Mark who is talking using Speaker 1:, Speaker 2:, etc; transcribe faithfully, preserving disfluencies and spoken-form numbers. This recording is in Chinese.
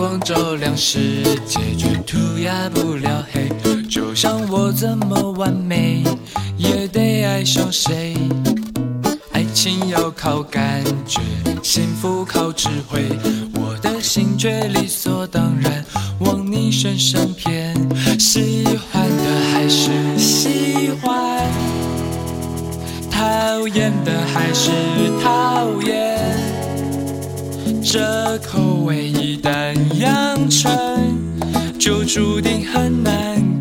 Speaker 1: 光照亮世界，却涂鸦不了黑。就像我怎么完美，也得爱上谁。爱情要靠感觉，幸福靠智慧。我的心却理所当然往你身上偏，喜欢的还是喜欢，讨厌的还是讨厌。这口味一旦养成，就注定很难